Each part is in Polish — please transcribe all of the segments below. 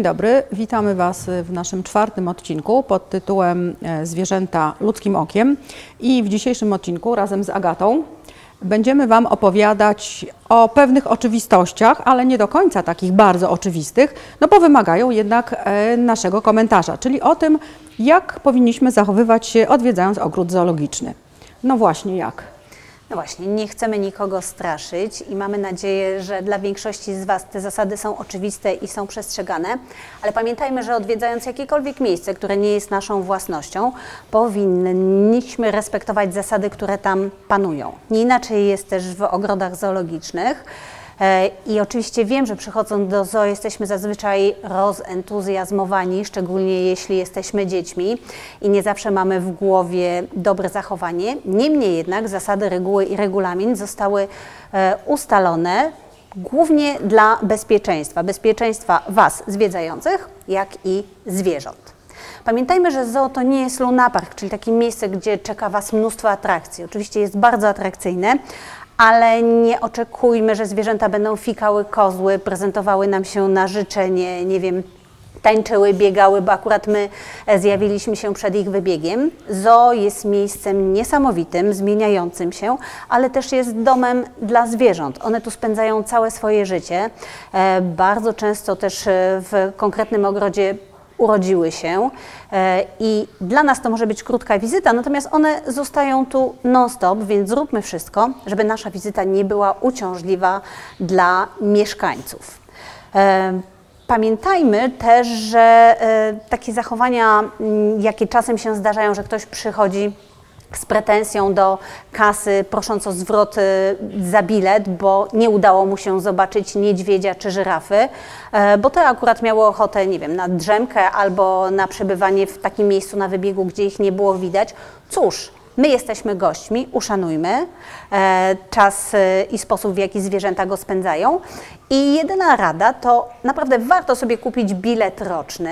dobry, witamy Was w naszym czwartym odcinku pod tytułem Zwierzęta ludzkim okiem i w dzisiejszym odcinku razem z Agatą będziemy Wam opowiadać o pewnych oczywistościach, ale nie do końca takich bardzo oczywistych, no bo wymagają jednak naszego komentarza, czyli o tym, jak powinniśmy zachowywać się odwiedzając ogród zoologiczny. No właśnie, jak? No właśnie, nie chcemy nikogo straszyć i mamy nadzieję, że dla większości z Was te zasady są oczywiste i są przestrzegane, ale pamiętajmy, że odwiedzając jakiekolwiek miejsce, które nie jest naszą własnością, powinniśmy respektować zasady, które tam panują. Nie inaczej jest też w ogrodach zoologicznych. I oczywiście wiem, że przychodząc do zoo jesteśmy zazwyczaj rozentuzjazmowani, szczególnie jeśli jesteśmy dziećmi i nie zawsze mamy w głowie dobre zachowanie. Niemniej jednak zasady, reguły i regulamin zostały ustalone głównie dla bezpieczeństwa. Bezpieczeństwa Was zwiedzających, jak i zwierząt. Pamiętajmy, że zoo to nie jest lunapark, czyli takie miejsce, gdzie czeka Was mnóstwo atrakcji. Oczywiście jest bardzo atrakcyjne, ale nie oczekujmy, że zwierzęta będą fikały kozły, prezentowały nam się na życzenie, nie wiem, tańczyły, biegały, bo akurat my zjawiliśmy się przed ich wybiegiem. Zoo jest miejscem niesamowitym, zmieniającym się, ale też jest domem dla zwierząt. One tu spędzają całe swoje życie. Bardzo często też w konkretnym ogrodzie urodziły się i dla nas to może być krótka wizyta, natomiast one zostają tu non-stop, więc zróbmy wszystko, żeby nasza wizyta nie była uciążliwa dla mieszkańców. Pamiętajmy też, że takie zachowania, jakie czasem się zdarzają, że ktoś przychodzi z pretensją do kasy, prosząc o zwrot za bilet, bo nie udało mu się zobaczyć niedźwiedzia czy żyrafy, bo te akurat miały ochotę, nie wiem, na drzemkę albo na przebywanie w takim miejscu na wybiegu, gdzie ich nie było widać. Cóż, my jesteśmy gośćmi, uszanujmy czas i sposób, w jaki zwierzęta go spędzają. I jedyna rada to naprawdę warto sobie kupić bilet roczny.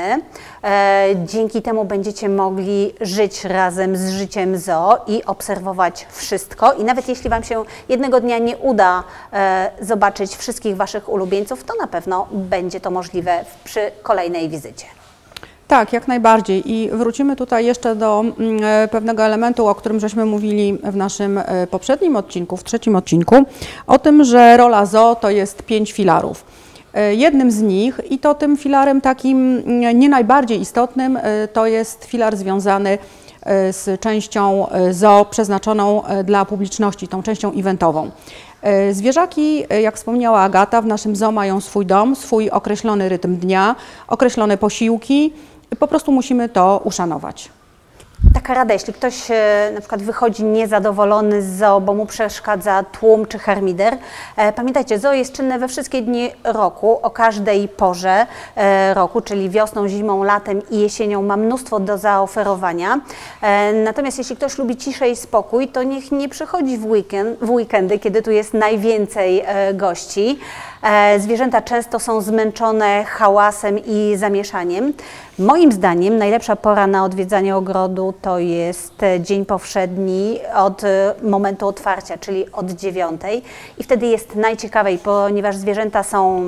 Dzięki temu będziecie mogli żyć razem z życiem zoo i obserwować wszystko. I nawet jeśli Wam się jednego dnia nie uda zobaczyć wszystkich Waszych ulubieńców, to na pewno będzie to możliwe przy kolejnej wizycie. Tak, jak najbardziej. I wrócimy tutaj jeszcze do pewnego elementu, o którym żeśmy mówili w naszym poprzednim odcinku, w trzecim odcinku, o tym, że rola zoo to jest 5 filarów. Jednym z nich, i to tym filarem takim nie najbardziej istotnym, to jest filar związany z częścią zoo przeznaczoną dla publiczności, tą częścią eventową. Zwierzaki, jak wspomniała Agata, w naszym zoo mają swój dom, swój określony rytm dnia, określone posiłki. Po prostu musimy to uszanować. Taka rada, jeśli ktoś na przykład wychodzi niezadowolony z zoo, bo mu przeszkadza tłum czy harmider, pamiętajcie, zoo jest czynne we wszystkie dni roku, o każdej porze roku, czyli wiosną, zimą, latem i jesienią ma mnóstwo do zaoferowania. Natomiast jeśli ktoś lubi ciszę i spokój, to niech nie przychodzi w weekendy, kiedy tu jest najwięcej gości. Zwierzęta często są zmęczone hałasem i zamieszaniem. Moim zdaniem najlepsza pora na odwiedzanie ogrodu to jest dzień powszedni od momentu otwarcia, czyli od 9:00 i wtedy jest najciekawiej, ponieważ zwierzęta są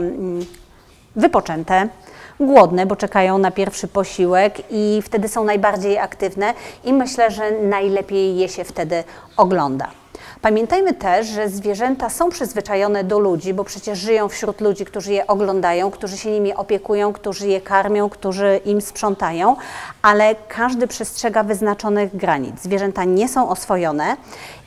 wypoczęte, głodne, bo czekają na pierwszy posiłek i wtedy są najbardziej aktywne i myślę, że najlepiej je się wtedy ogląda. Pamiętajmy też, że zwierzęta są przyzwyczajone do ludzi, bo przecież żyją wśród ludzi, którzy je oglądają, którzy się nimi opiekują, którzy je karmią, którzy im sprzątają, ale każdy przestrzega wyznaczonych granic. Zwierzęta nie są oswojone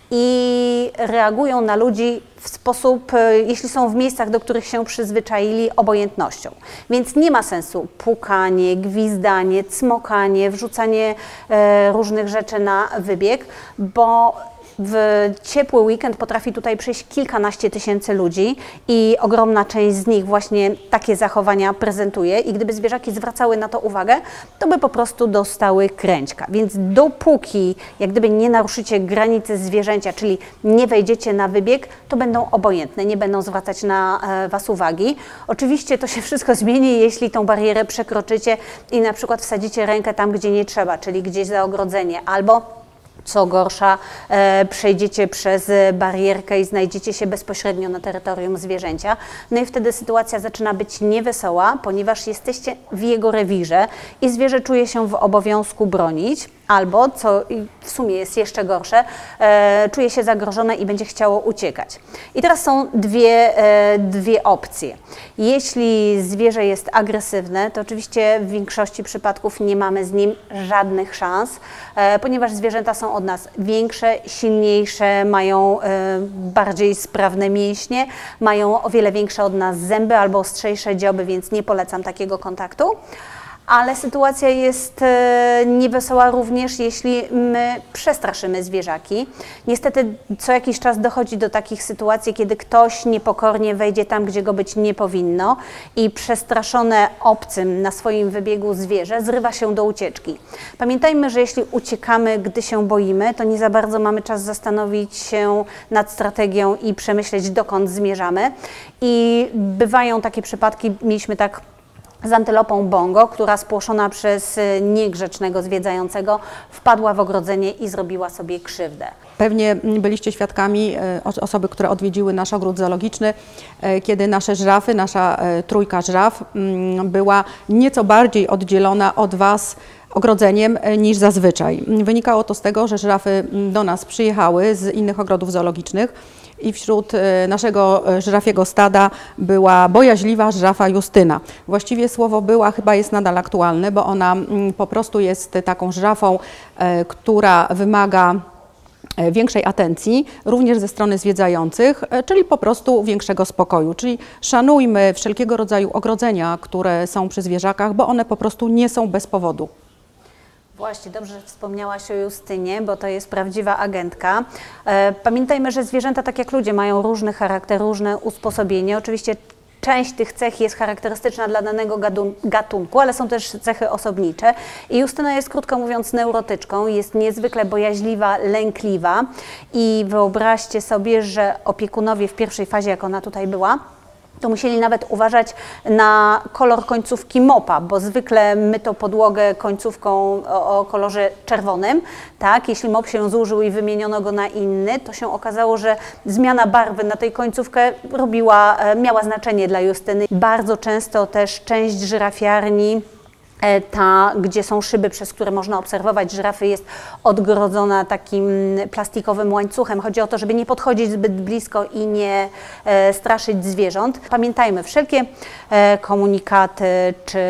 i reagują na ludzi w sposób, jeśli są w miejscach, do których się przyzwyczaili, obojętnością. Więc nie ma sensu pukanie, gwizdanie, cmokanie, wrzucanie różnych rzeczy na wybieg, bo w ciepły weekend potrafi tutaj przyjść kilkanaście tysięcy ludzi i ogromna część z nich właśnie takie zachowania prezentuje i gdyby zwierzaki zwracały na to uwagę, to by po prostu dostały kręćka. Więc dopóki jak gdyby nie naruszycie granicy zwierzęcia, czyli nie wejdziecie na wybieg, to będą obojętne, nie będą zwracać na Was uwagi. Oczywiście to się wszystko zmieni, jeśli tą barierę przekroczycie i na przykład wsadzicie rękę tam, gdzie nie trzeba, czyli gdzieś za ogrodzenie albo Co gorsza, przejdziecie przez barierkę i znajdziecie się bezpośrednio na terytorium zwierzęcia. No i wtedy sytuacja zaczyna być niewesoła, ponieważ jesteście w jego rewirze i zwierzę czuje się w obowiązku bronić, albo, co w sumie jest jeszcze gorsze, czuje się zagrożone i będzie chciało uciekać. I teraz są dwie opcje. Jeśli zwierzę jest agresywne, to oczywiście w większości przypadków nie mamy z nim żadnych szans, ponieważ zwierzęta są od nas większe, silniejsze, mają bardziej sprawne mięśnie, mają o wiele większe od nas zęby albo ostrzejsze dzioby, więc nie polecam takiego kontaktu. Ale sytuacja jest niewesoła również, jeśli my przestraszymy zwierzaki. Niestety co jakiś czas dochodzi do takich sytuacji, kiedy ktoś niepokornie wejdzie tam, gdzie go być nie powinno i przestraszone obcym na swoim wybiegu zwierzę zrywa się do ucieczki. Pamiętajmy, że jeśli uciekamy, gdy się boimy, to nie za bardzo mamy czas zastanowić się nad strategią i przemyśleć, dokąd zmierzamy. I bywają takie przypadki, mieliśmy tak z antylopą Bongo, która spłoszona przez niegrzecznego zwiedzającego wpadła w ogrodzenie i zrobiła sobie krzywdę. Pewnie byliście świadkami, osoby, które odwiedziły nasz ogród zoologiczny, kiedy nasze żyrafy, nasza trójka żyraf była nieco bardziej oddzielona od Was ogrodzeniem niż zazwyczaj. Wynikało to z tego, że żyrafy do nas przyjechały z innych ogrodów zoologicznych i wśród naszego żyrafiego stada była bojaźliwa żyrafa Justyna. Właściwie słowo była chyba jest nadal aktualne, bo ona po prostu jest taką żyrafą, która wymaga większej atencji, również ze strony zwiedzających, czyli po prostu większego spokoju. Czyli szanujmy wszelkiego rodzaju ogrodzenia, które są przy zwierzakach, bo one po prostu nie są bez powodu. Właśnie, dobrze, że wspomniałaś o Justynie, bo to jest prawdziwa agentka. Pamiętajmy, że zwierzęta, tak jak ludzie, mają różny charakter, różne usposobienie. Oczywiście część tych cech jest charakterystyczna dla danego gatunku, ale są też cechy osobnicze. I Justyna jest, krótko mówiąc, neurotyczką, jest niezwykle bojaźliwa, lękliwa i wyobraźcie sobie, że opiekunowie w pierwszej fazie, jak ona tutaj była, to musieli nawet uważać na kolor końcówki mopa, bo zwykle myto podłogę końcówką o kolorze czerwonym. Tak? Jeśli mop się zużył i wymieniono go na inny, to się okazało, że zmiana barwy na tej końcówkę miała znaczenie dla Justyny. Bardzo często też część żyrafiarni, gdzie są szyby, przez które można obserwować żyrafy, jest odgrodzona takim plastikowym łańcuchem. Chodzi o to, żeby nie podchodzić zbyt blisko i nie straszyć zwierząt. Pamiętajmy, wszelkie komunikaty czy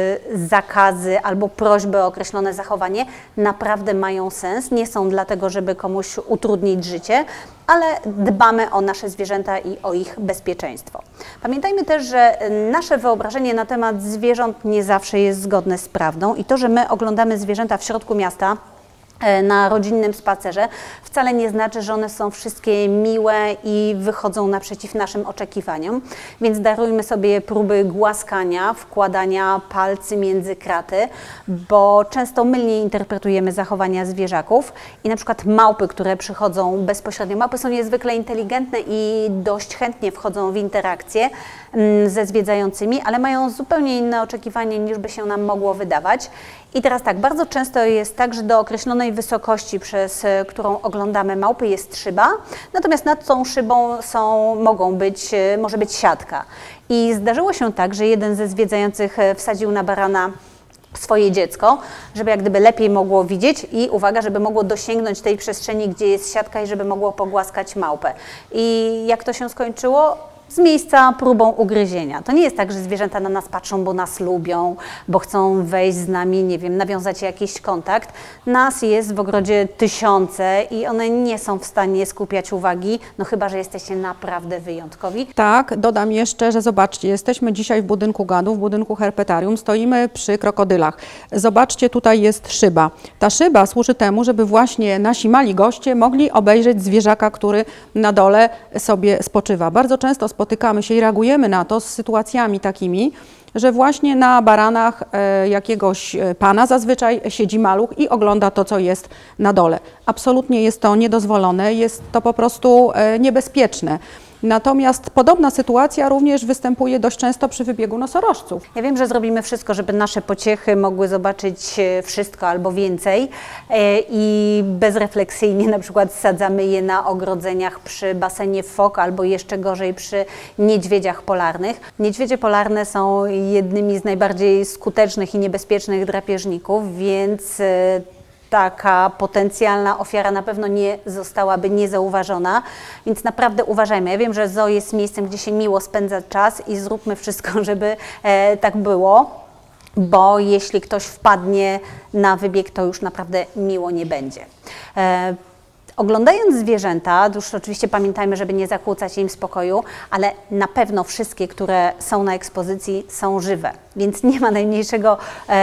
zakazy albo prośby o określone zachowanie naprawdę mają sens. Nie są dlatego, żeby komuś utrudnić życie, ale dbamy o nasze zwierzęta i o ich bezpieczeństwo. Pamiętajmy też, że nasze wyobrażenie na temat zwierząt nie zawsze jest zgodne z prawdą i to, że my oglądamy zwierzęta w środku miasta na rodzinnym spacerze, wcale nie znaczy, że one są wszystkie miłe i wychodzą naprzeciw naszym oczekiwaniom, więc darujmy sobie próby głaskania, wkładania palcy między kraty, bo często mylnie interpretujemy zachowania zwierzaków i na przykład małpy, które przychodzą bezpośrednio, małpy są niezwykle inteligentne i dość chętnie wchodzą w interakcje ze zwiedzającymi, ale mają zupełnie inne oczekiwanie, niż by się nam mogło wydawać. I teraz tak, bardzo często jest tak, że do określonej wysokości, przez którą oglądamy małpy, jest szyba, natomiast nad tą szybą może być siatka. I zdarzyło się tak, że jeden ze zwiedzających wsadził na barana swoje dziecko, żeby jak gdyby lepiej mogło widzieć i uwaga, żeby mogło dosięgnąć tej przestrzeni, gdzie jest siatka i żeby mogło pogłaskać małpę. I jak to się skończyło? Z miejsca próbą ugryzienia. To nie jest tak, że zwierzęta na nas patrzą, bo nas lubią, bo chcą wejść z nami, nie wiem, nawiązać jakiś kontakt. Nas jest w ogrodzie tysiące i one nie są w stanie skupiać uwagi, no chyba że jesteście naprawdę wyjątkowi. Tak, dodam jeszcze, że zobaczcie, jesteśmy dzisiaj w budynku gadów, w budynku herpetarium, stoimy przy krokodylach. Zobaczcie, tutaj jest szyba. Ta szyba służy temu, żeby właśnie nasi mali goście mogli obejrzeć zwierzaka, który na dole sobie spoczywa. Bardzo często spotykamy się i reagujemy na to z sytuacjami takimi, że właśnie na baranach jakiegoś pana zazwyczaj siedzi maluch i ogląda to, co jest na dole. Absolutnie jest to niedozwolone, jest to po prostu niebezpieczne. Natomiast podobna sytuacja również występuje dość często przy wybiegu nosorożców. Ja wiem, że zrobimy wszystko, żeby nasze pociechy mogły zobaczyć wszystko albo więcej i bezrefleksyjnie na przykład sadzamy je na ogrodzeniach przy basenie fok albo jeszcze gorzej przy niedźwiedziach polarnych. Niedźwiedzie polarne są jednymi z najbardziej skutecznych i niebezpiecznych drapieżników, więc taka potencjalna ofiara na pewno nie zostałaby niezauważona, więc naprawdę uważajmy. Ja wiem, że zoo jest miejscem, gdzie się miło spędza czas i zróbmy wszystko, żeby tak było, bo jeśli ktoś wpadnie na wybieg, to już naprawdę miło nie będzie. Oglądając zwierzęta, już oczywiście pamiętajmy, żeby nie zakłócać im spokoju, ale na pewno wszystkie, które są na ekspozycji, są żywe, więc nie ma najmniejszego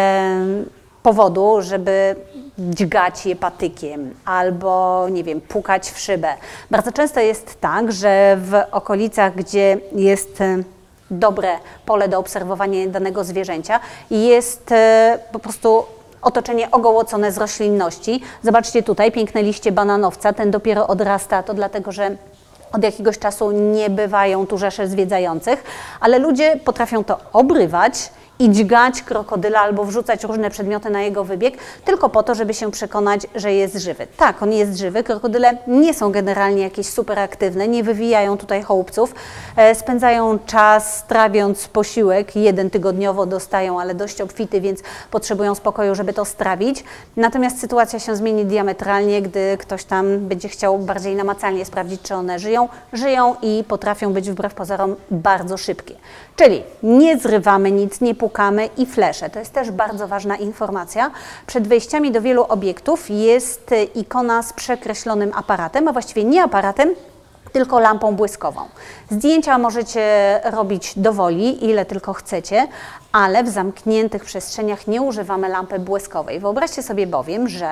powodu, żeby dźgać je patykiem albo, nie wiem, pukać w szybę. Bardzo często jest tak, że w okolicach, gdzie jest dobre pole do obserwowania danego zwierzęcia, jest po prostu otoczenie ogołocone z roślinności. Zobaczcie tutaj, piękne liście bananowca, ten dopiero odrasta, to dlatego, że od jakiegoś czasu nie bywają tu rzesze zwiedzających, ale ludzie potrafią to obrywać i dźgać krokodyla albo wrzucać różne przedmioty na jego wybieg, tylko po to, żeby się przekonać, że jest żywy. Tak, on jest żywy, krokodyle nie są generalnie jakieś super aktywne, nie wywijają tutaj chołupców, spędzają czas trawiąc posiłek, jeden tygodniowo dostają, ale dość obfity, więc potrzebują spokoju, żeby to strawić. Natomiast sytuacja się zmieni diametralnie, gdy ktoś tam będzie chciał bardziej namacalnie sprawdzić, czy one żyją. Żyją i potrafią być wbrew pozorom bardzo szybkie. Czyli nie zrywamy nic, nie pukamy i flesze. To jest też bardzo ważna informacja. Przed wejściami do wielu obiektów jest ikona z przekreślonym aparatem, a właściwie nie aparatem, tylko lampą błyskową. Zdjęcia możecie robić do woli, ile tylko chcecie, ale w zamkniętych przestrzeniach nie używamy lampy błyskowej. Wyobraźcie sobie bowiem, że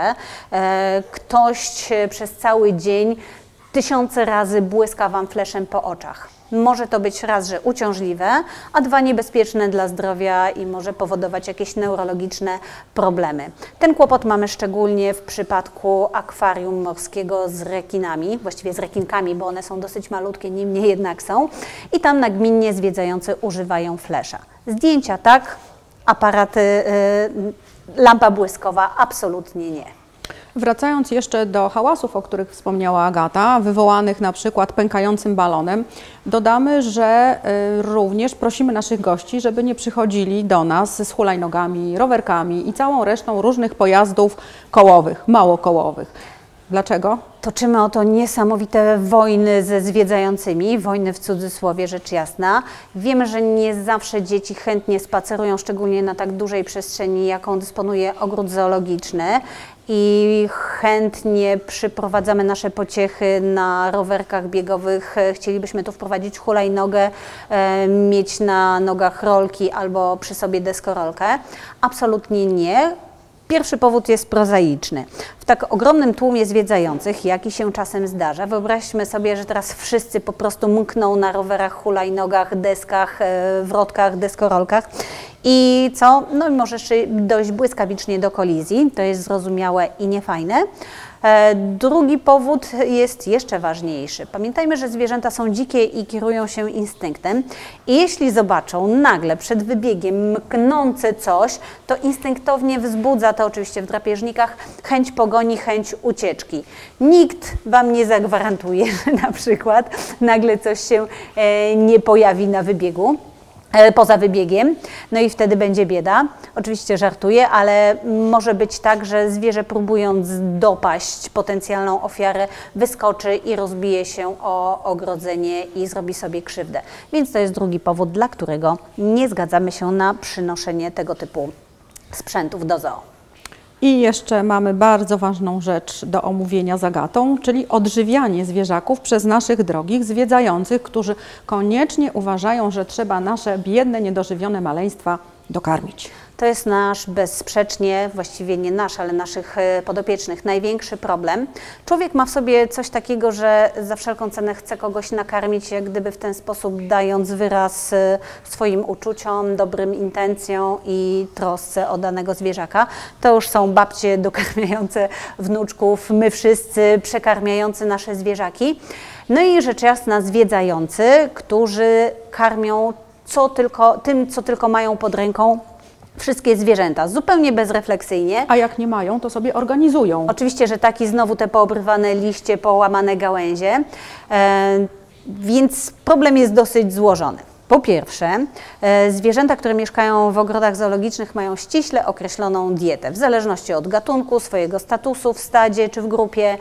ktoś przez cały dzień tysiące razy błyska Wam fleszem po oczach. Może to być raz, że uciążliwe, a dwa, niebezpieczne dla zdrowia i może powodować jakieś neurologiczne problemy. Ten kłopot mamy szczególnie w przypadku akwarium morskiego z rekinami, właściwie z rekinkami, bo one są dosyć malutkie, niemniej jednak są. I tam nagminnie zwiedzający używają flesza. Zdjęcia tak, aparaty, lampa błyskowa absolutnie nie. Wracając jeszcze do hałasów, o których wspomniała Agata, wywołanych na przykład pękającym balonem, dodamy, że również prosimy naszych gości, żeby nie przychodzili do nas z hulajnogami, rowerkami i całą resztą różnych pojazdów kołowych, małokołowych. Dlaczego? Toczymy oto niesamowite wojny ze zwiedzającymi, wojny w cudzysłowie, rzecz jasna. Wiemy, że nie zawsze dzieci chętnie spacerują, szczególnie na tak dużej przestrzeni, jaką dysponuje ogród zoologiczny i chętnie przyprowadzamy nasze pociechy na rowerkach biegowych. Chcielibyśmy tu wprowadzić hulajnogę, mieć na nogach rolki albo przy sobie deskorolkę. Absolutnie nie. Pierwszy powód jest prozaiczny. W tak ogromnym tłumie zwiedzających, jaki się czasem zdarza, wyobraźmy sobie, że teraz wszyscy po prostu mkną na rowerach, hulajnogach, deskach, wrotkach, deskorolkach i co? No może dojść błyskawicznie do kolizji, to jest zrozumiałe i niefajne. Drugi powód jest jeszcze ważniejszy. Pamiętajmy, że zwierzęta są dzikie i kierują się instynktem i jeśli zobaczą nagle przed wybiegiem mknące coś, to instynktownie wzbudza to oczywiście w drapieżnikach chęć pogoni, chęć ucieczki. Nikt Wam nie zagwarantuje, że na przykład nagle coś się nie pojawi na wybiegu. Poza wybiegiem, no i wtedy będzie bieda. Oczywiście żartuję, ale może być tak, że zwierzę próbując dopaść potencjalną ofiarę wyskoczy i rozbije się o ogrodzenie i zrobi sobie krzywdę. Więc to jest drugi powód, dla którego nie zgadzamy się na przynoszenie tego typu sprzętów do zoo. I jeszcze mamy bardzo ważną rzecz do omówienia z Agatą, czyli odżywianie zwierzaków przez naszych drogich zwiedzających, którzy koniecznie uważają, że trzeba nasze biedne, niedożywione maleństwa dokarmić. To jest nasz bezsprzecznie, właściwie nie nasz, ale naszych podopiecznych największy problem. Człowiek ma w sobie coś takiego, że za wszelką cenę chce kogoś nakarmić, jak gdyby w ten sposób dając wyraz swoim uczuciom, dobrym intencjom i trosce o danego zwierzaka. To już są babcie dokarmiające wnuczków, my wszyscy przekarmiający nasze zwierzaki. No i rzecz jasna zwiedzający, którzy karmią tym, co tylko mają pod ręką, wszystkie zwierzęta, zupełnie bezrefleksyjnie. A jak nie mają, to sobie organizują. Oczywiście, że tak i znowu te poobrywane liście, połamane gałęzie, więc problem jest dosyć złożony. Po pierwsze, zwierzęta, które mieszkają w ogrodach zoologicznych, mają ściśle określoną dietę, w zależności od gatunku, swojego statusu w stadzie czy w grupie,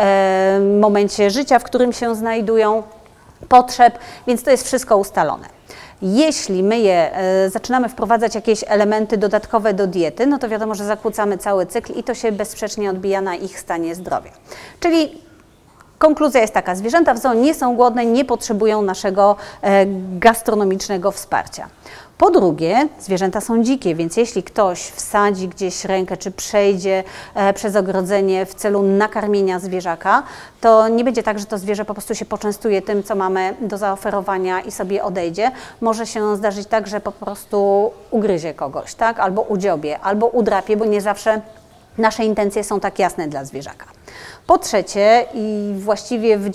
momencie życia, w którym się znajdują, potrzeb, więc to jest wszystko ustalone. Jeśli my zaczynamy wprowadzać jakieś elementy dodatkowe do diety, no to wiadomo, że zakłócamy cały cykl i to się bezsprzecznie odbija na ich stanie zdrowia. Czyli konkluzja jest taka, zwierzęta w zoo nie są głodne, nie potrzebują naszego gastronomicznego wsparcia. Po drugie, zwierzęta są dzikie, więc jeśli ktoś wsadzi gdzieś rękę, czy przejdzie przez ogrodzenie w celu nakarmienia zwierzaka, to nie będzie tak, że to zwierzę po prostu się poczęstuje tym, co mamy do zaoferowania i sobie odejdzie. Może się zdarzyć tak, że po prostu ugryzie kogoś, tak? Albo udziobie, albo udrapie, bo nie zawsze nasze intencje są tak jasne dla zwierzaka. Po trzecie i właściwie w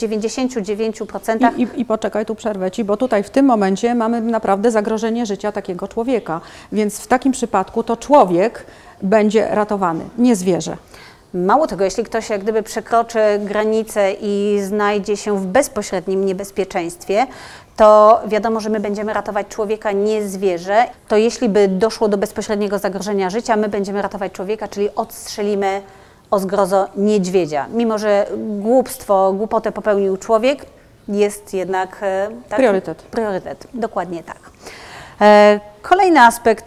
99%... I poczekaj, tu przerwę Ci, bo tutaj w tym momencie mamy naprawdę zagrożenie życia takiego człowieka. Więc w takim przypadku to człowiek będzie ratowany, nie zwierzę. Mało tego, jeśli ktoś jak gdyby przekroczy granicę i znajdzie się w bezpośrednim niebezpieczeństwie, to wiadomo, że my będziemy ratować człowieka, nie zwierzę. To jeśli by doszło do bezpośredniego zagrożenia życia, my będziemy ratować człowieka, czyli odstrzelimy o zgrozo niedźwiedzia. Mimo że głupotę popełnił człowiek, jest jednak tak, priorytet. Dokładnie tak. Kolejny aspekt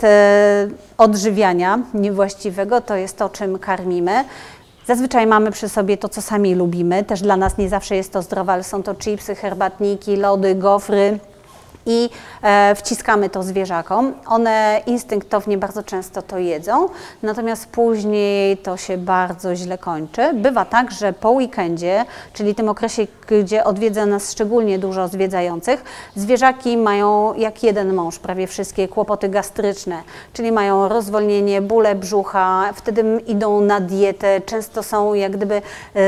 odżywiania niewłaściwego to jest to, czym karmimy. Zazwyczaj mamy przy sobie to, co sami lubimy. Też dla nas nie zawsze jest to zdrowe, ale są to chipsy, herbatniki, lody, gofry. I wciskamy to zwierzakom. One instynktownie bardzo często to jedzą, natomiast później to się bardzo źle kończy. Bywa tak, że po weekendzie, czyli tym okresie, gdzie odwiedza nas szczególnie dużo zwiedzających, zwierzaki mają jak jeden mąż prawie wszystkie kłopoty gastryczne, czyli mają rozwolnienie, bóle brzucha, wtedy idą na dietę, często są jak gdyby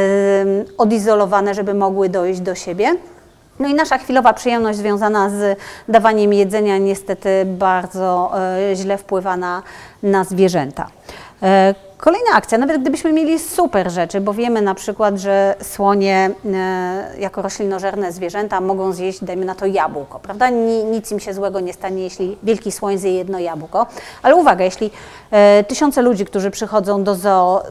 odizolowane, żeby mogły dojść do siebie. No i nasza chwilowa przyjemność związana z dawaniem jedzenia niestety bardzo źle wpływa na zwierzęta. Kolejna akcja, nawet gdybyśmy mieli super rzeczy, bo wiemy na przykład, że słonie jako roślinożerne zwierzęta mogą zjeść, dajmy na to, jabłko, prawda? Nic im się złego nie stanie, jeśli wielki słoń zje jedno jabłko. Ale uwaga, jeśli tysiące ludzi, którzy przychodzą do zoo,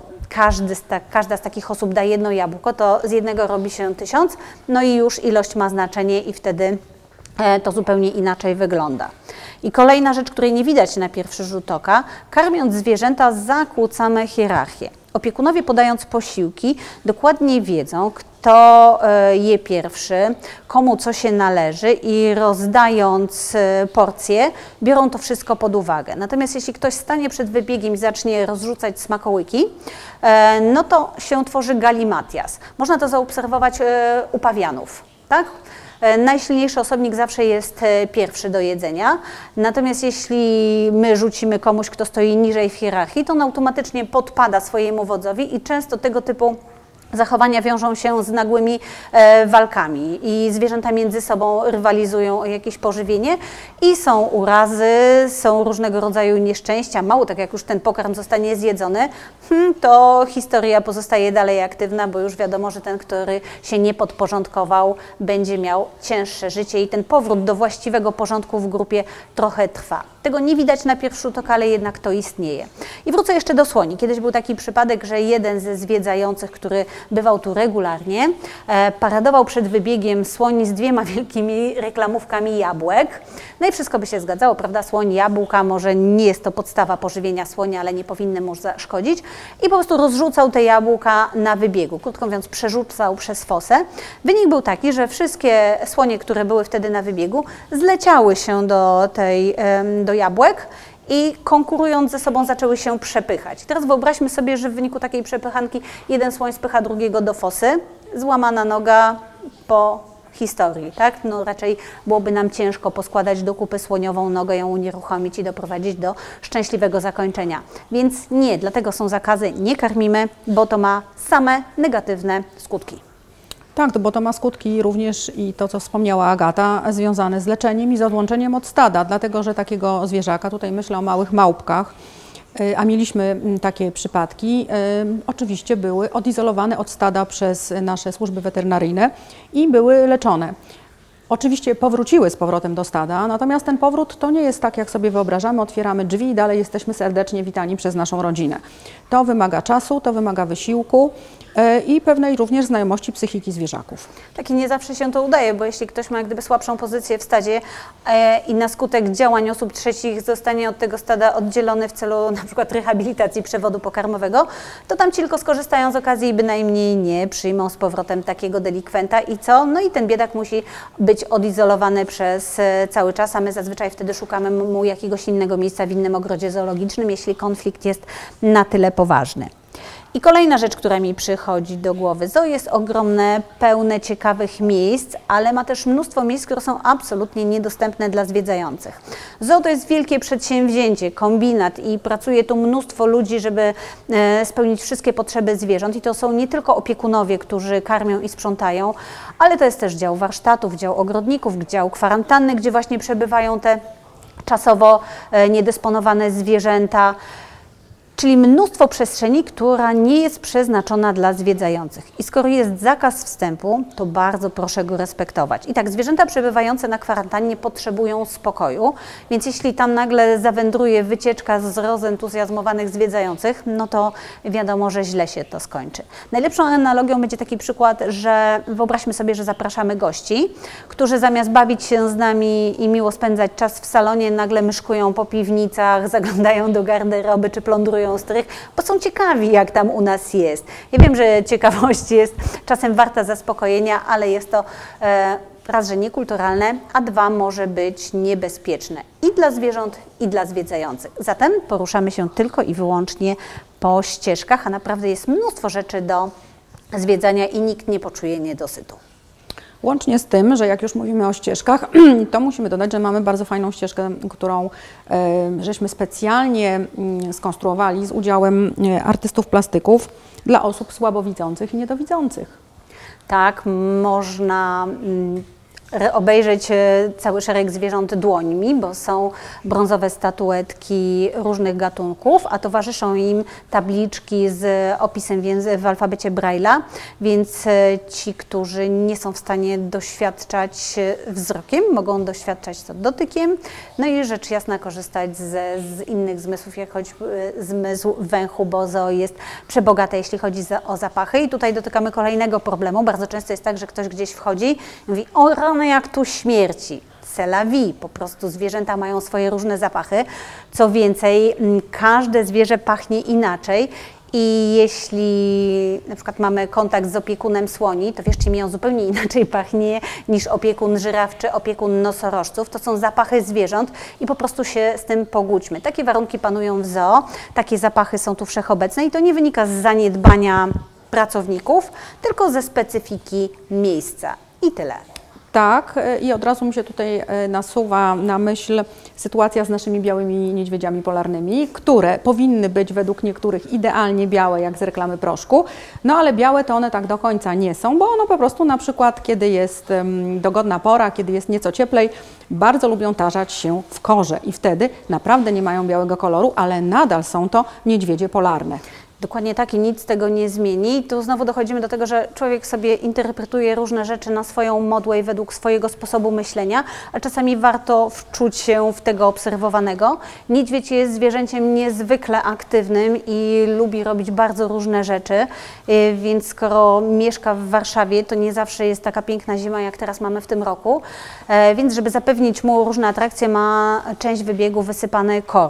każda z takich osób da jedno jabłko, to z jednego robi się 1000, no i już ilość ma znaczenie i wtedy to zupełnie inaczej wygląda. I kolejna rzecz, której nie widać na pierwszy rzut oka, karmiąc zwierzęta zakłócamy hierarchię. Opiekunowie, podając posiłki, dokładnie wiedzą, kto je pierwszy, komu co się należy i rozdając porcje, biorą to wszystko pod uwagę. Natomiast jeśli ktoś stanie przed wybiegiem i zacznie rozrzucać smakołyki, no to się tworzy galimatias. Można to zaobserwować u pawianów, tak? Najsilniejszy osobnik zawsze jest pierwszy do jedzenia, natomiast jeśli my rzucimy komuś, kto stoi niżej w hierarchii, to on automatycznie podpada swojemu wodzowi i często tego typu zachowania wiążą się z nagłymi walkami i zwierzęta między sobą rywalizują o jakieś pożywienie i są urazy, są różnego rodzaju nieszczęścia. Mało tak, jak już ten pokarm zostanie zjedzony, to historia pozostaje dalej aktywna, bo już wiadomo, że ten, który się nie podporządkował, będzie miał cięższe życie i ten powrót do właściwego porządku w grupie trochę trwa. Tego nie widać na pierwszy rzut oka, ale jednak to istnieje. I wrócę jeszcze do słoni. Kiedyś był taki przypadek, że jeden ze zwiedzających, który bywał tu regularnie, paradował przed wybiegiem słoni z 2 wielkimi reklamówkami jabłek. No i wszystko by się zgadzało, prawda? Słoń, jabłka, może nie jest to podstawa pożywienia słonia, ale nie powinny mu zaszkodzić. I po prostu rozrzucał te jabłka na wybiegu. Krótko mówiąc, przerzucał przez fosę. Wynik był taki, że wszystkie słonie, które były wtedy na wybiegu, zleciały się do jabłek i konkurując ze sobą zaczęły się przepychać. Teraz wyobraźmy sobie, że w wyniku takiej przepychanki jeden słoń spycha drugiego do fosy, złamana noga po historii, tak? No raczej byłoby nam ciężko poskładać do kupy słoniową nogę, ją unieruchomić i doprowadzić do szczęśliwego zakończenia. Więc nie, dlatego są zakazy, nie karmimy, bo to ma same negatywne skutki. Tak, bo to ma skutki również i to, co wspomniała Agata, związane z leczeniem i z odłączeniem od stada, dlatego że takiego zwierzaka, tutaj myślę o małych małpkach, a mieliśmy takie przypadki, oczywiście były odizolowane od stada przez nasze służby weterynaryjne i były leczone. Oczywiście powróciły z powrotem do stada, natomiast ten powrót to nie jest tak, jak sobie wyobrażamy, otwieramy drzwi i dalej jesteśmy serdecznie witani przez naszą rodzinę. To wymaga czasu, to wymaga wysiłku i pewnej również znajomości psychiki zwierzaków. Tak i nie zawsze się to udaje, bo jeśli ktoś ma jak gdyby słabszą pozycję w stadzie i na skutek działań osób trzecich zostanie od tego stada oddzielony w celu na przykład rehabilitacji przewodu pokarmowego, to tam ci tylko skorzystają z okazji i bynajmniej nie przyjmą z powrotem takiego delikwenta i co? No i ten biedak musi być odizolowany przez cały czas, a my zazwyczaj wtedy szukamy mu jakiegoś innego miejsca w innym ogrodzie zoologicznym, jeśli konflikt jest na tyle poważny. I kolejna rzecz, która mi przychodzi do głowy. Zoo jest ogromne, pełne ciekawych miejsc, ale ma też mnóstwo miejsc, które są absolutnie niedostępne dla zwiedzających. Zoo to jest wielkie przedsięwzięcie, kombinat i pracuje tu mnóstwo ludzi, żeby spełnić wszystkie potrzeby zwierząt. I to są nie tylko opiekunowie, którzy karmią i sprzątają, ale to jest też dział warsztatów, dział ogrodników, dział kwarantanny, gdzie właśnie przebywają te czasowo niedysponowane zwierzęta. Czyli mnóstwo przestrzeni, która nie jest przeznaczona dla zwiedzających. I skoro jest zakaz wstępu, to bardzo proszę go respektować. I tak, zwierzęta przebywające na kwarantannie potrzebują spokoju, więc jeśli tam nagle zawędruje wycieczka z rozentuzjazmowanych zwiedzających, no to wiadomo, że źle się to skończy. Najlepszą analogią będzie taki przykład, że wyobraźmy sobie, że zapraszamy gości, którzy zamiast bawić się z nami i miło spędzać czas w salonie, nagle myszkują po piwnicach, zaglądają do garderoby czy plądrują strych, bo są ciekawi, jak tam u nas jest. Ja wiem, że ciekawość jest czasem warta zaspokojenia, ale jest to raz, że niekulturalne, a dwa, może być niebezpieczne i dla zwierząt, i dla zwiedzających. Zatem poruszamy się tylko i wyłącznie po ścieżkach, a naprawdę jest mnóstwo rzeczy do zwiedzania i nikt nie poczuje niedosytu. Łącznie z tym, że jak już mówimy o ścieżkach, to musimy dodać, że mamy bardzo fajną ścieżkę, którą żeśmy specjalnie skonstruowali z udziałem artystów plastyków dla osób słabowidzących i niedowidzących. Tak, można obejrzeć cały szereg zwierząt dłońmi, bo są brązowe statuetki różnych gatunków, a towarzyszą im tabliczki z opisem w alfabecie Braille'a, więc ci, którzy nie są w stanie doświadczać wzrokiem, mogą doświadczać to dotykiem, no i rzecz jasna korzystać z innych zmysłów, jak choćby zmysł węchu, bo zoo jest przebogate, jeśli chodzi o zapachy. I tutaj dotykamy kolejnego problemu. Bardzo często jest tak, że ktoś gdzieś wchodzi i mówi: o rany, jak tu śmierci. C'est la vie. Po prostu zwierzęta mają swoje różne zapachy. Co więcej, każde zwierzę pachnie inaczej. I jeśli na przykład mamy kontakt z opiekunem słoni, to wierzcie mi, on zupełnie inaczej pachnie niż opiekun żyraf czy opiekun nosorożców. To są zapachy zwierząt i po prostu się z tym pogódźmy. Takie warunki panują w zoo, takie zapachy są tu wszechobecne i to nie wynika z zaniedbania pracowników, tylko ze specyfiki miejsca. I tyle. Tak, i od razu mi się tutaj nasuwa na myśl sytuacja z naszymi białymi niedźwiedziami polarnymi, które powinny być według niektórych idealnie białe, jak z reklamy proszku, no ale białe to one tak do końca nie są, bo one po prostu na przykład, kiedy jest dogodna pora, kiedy jest nieco cieplej, bardzo lubią tarzać się w korze i wtedy naprawdę nie mają białego koloru, ale nadal są to niedźwiedzie polarne. Dokładnie tak i nic tego nie zmieni. I tu znowu dochodzimy do tego, że człowiek sobie interpretuje różne rzeczy na swoją modłę i według swojego sposobu myślenia, a czasami warto wczuć się w tego obserwowanego. Niedźwiedź jest zwierzęciem niezwykle aktywnym i lubi robić bardzo różne rzeczy, więc skoro mieszka w Warszawie, to nie zawsze jest taka piękna zima, jak teraz mamy w tym roku, więc żeby zapewnić mu różne atrakcje, ma część wybiegu wysypane korą.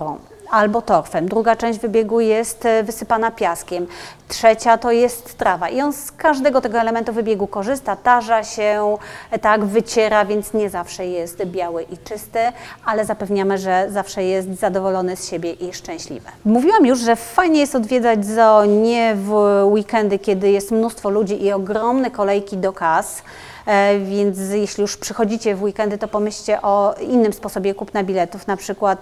albo torfem, druga część wybiegu jest wysypana piaskiem, trzecia to jest trawa i on z każdego tego elementu wybiegu korzysta, tarza się, tak, wyciera, więc nie zawsze jest biały i czysty, ale zapewniamy, że zawsze jest zadowolony z siebie i szczęśliwy. Mówiłam już, że fajnie jest odwiedzać zoo nie w weekendy, kiedy jest mnóstwo ludzi i ogromne kolejki do kas, więc jeśli już przychodzicie w weekendy, to pomyślcie o innym sposobie kupna biletów, na przykład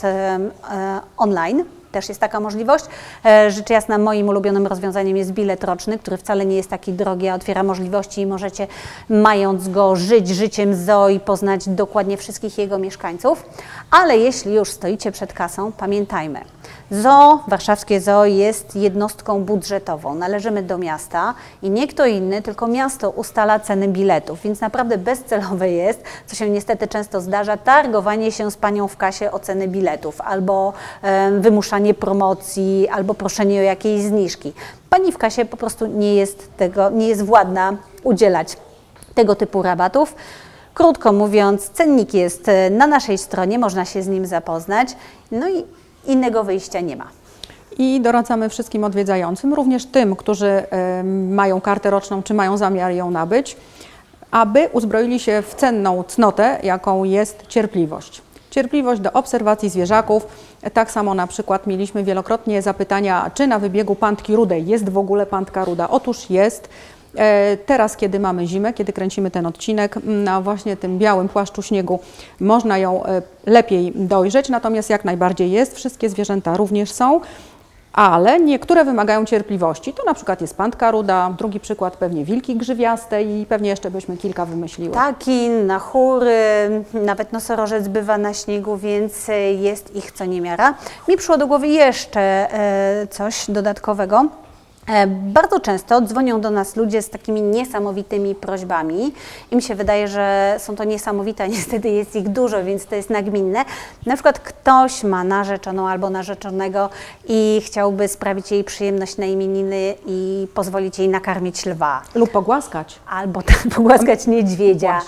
online. Też jest taka możliwość. Rzecz jasna, moim ulubionym rozwiązaniem jest bilet roczny, który wcale nie jest taki drogi, a otwiera możliwości i możecie, mając go, żyć życiem zoo i poznać dokładnie wszystkich jego mieszkańców. Ale jeśli już stoicie przed kasą, pamiętajmy, zoo, warszawskie zoo jest jednostką budżetową. Należymy do miasta i nie kto inny, tylko miasto ustala ceny biletów, więc naprawdę bezcelowe jest, co się niestety często zdarza, targowanie się z panią w kasie o ceny biletów albo wymuszanie promocji, albo proszenie o jakiejś zniżki. Pani w kasie po prostu nie jest władna udzielać tego typu rabatów. Krótko mówiąc, cennik jest na naszej stronie, można się z nim zapoznać, no i innego wyjścia nie ma. I doradzamy wszystkim odwiedzającym, również tym, którzy mają kartę roczną, czy mają zamiar ją nabyć, aby uzbroili się w cenną cnotę, jaką jest cierpliwość. Cierpliwość do obserwacji zwierzaków. Tak samo na przykład mieliśmy wielokrotnie zapytania, czy na wybiegu pantki rudej jest w ogóle pantka ruda. Otóż jest. Teraz, kiedy mamy zimę, kiedy kręcimy ten odcinek, na właśnie tym białym płaszczu śniegu można ją lepiej dojrzeć, natomiast jak najbardziej jest, wszystkie zwierzęta również są, ale niektóre wymagają cierpliwości. To na przykład jest pantka ruda, drugi przykład pewnie wilki grzywiaste i pewnie jeszcze byśmy kilka wymyśliły. Takin, nachury, nawet nosorożec bywa na śniegu, więc jest ich co niemiara. Mi przyszło do głowy jeszcze coś dodatkowego. Bardzo często dzwonią do nas ludzie z takimi niesamowitymi prośbami. Im się wydaje, że są to niesamowite, a niestety jest ich dużo, więc to jest nagminne. Na przykład ktoś ma narzeczoną albo narzeczonego i chciałby sprawić jej przyjemność na imieniny i pozwolić jej nakarmić lwa. Lub pogłaskać. Albo tak, pogłaskać niedźwiedzia.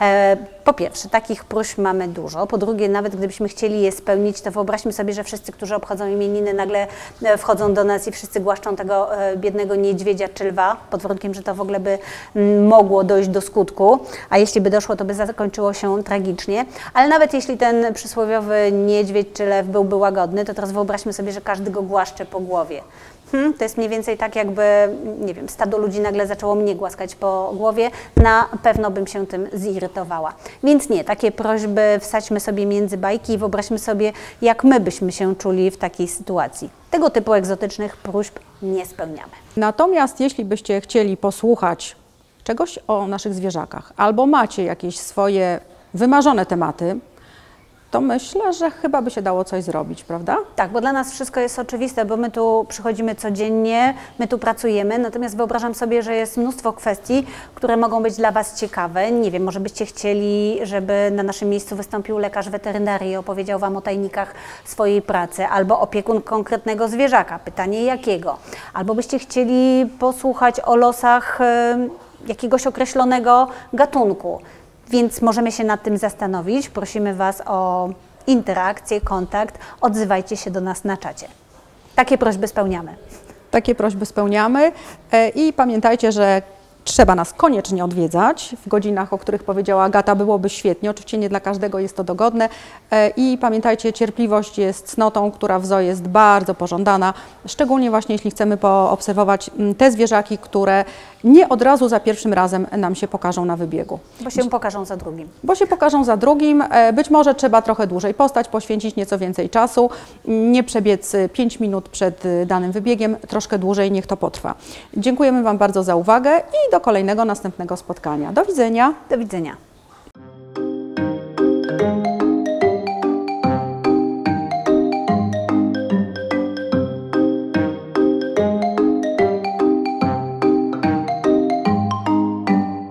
Po pierwsze, takich próśb mamy dużo. Po drugie, nawet gdybyśmy chcieli je spełnić, to wyobraźmy sobie, że wszyscy, którzy obchodzą imieniny, nagle wchodzą do nas i wszyscy głaszczą tego biednego niedźwiedzia czy lwa, pod warunkiem, że to w ogóle by mogło dojść do skutku, a jeśli by doszło, to by zakończyło się tragicznie. Ale nawet jeśli ten przysłowiowy niedźwiedź czy lew byłby łagodny, to teraz wyobraźmy sobie, że każdy go głaszcze po głowie. To jest mniej więcej tak, jakby, nie wiem, stado ludzi nagle zaczęło mnie głaskać po głowie, na pewno bym się tym zirytowała. Więc nie, takie prośby wsadźmy sobie między bajki i wyobraźmy sobie, jak my byśmy się czuli w takiej sytuacji. Tego typu egzotycznych próśb nie spełniamy. Natomiast jeśli byście chcieli posłuchać czegoś o naszych zwierzakach, albo macie jakieś swoje wymarzone tematy, to myślę, że chyba by się dało coś zrobić, prawda? Tak, bo dla nas wszystko jest oczywiste, bo my tu przychodzimy codziennie, my tu pracujemy, natomiast wyobrażam sobie, że jest mnóstwo kwestii, które mogą być dla Was ciekawe. Nie wiem, może byście chcieli, żeby na naszym miejscu wystąpił lekarz weterynarii i opowiedział Wam o tajnikach swojej pracy, albo opiekun konkretnego zwierzaka, pytanie jakiego, albo byście chcieli posłuchać o losach jakiegoś określonego gatunku. Więc możemy się nad tym zastanowić. Prosimy Was o interakcję, kontakt. Odzywajcie się do nas na czacie. Takie prośby spełniamy. Takie prośby spełniamy i pamiętajcie, że trzeba nas koniecznie odwiedzać w godzinach, o których powiedziała Agata, byłoby świetnie. Oczywiście nie dla każdego jest to dogodne i pamiętajcie, cierpliwość jest cnotą, która w zoo jest bardzo pożądana, szczególnie właśnie jeśli chcemy poobserwować te zwierzaki, które nie od razu za pierwszym razem nam się pokażą na wybiegu. Bo się pokażą za drugim. Bo się pokażą za drugim. Być może trzeba trochę dłużej postać, poświęcić nieco więcej czasu, nie przebiec 5 minut przed danym wybiegiem, troszkę dłużej niech to potrwa. Dziękujemy Wam bardzo za uwagę i do kolejnego, następnego spotkania. Do widzenia. Do widzenia.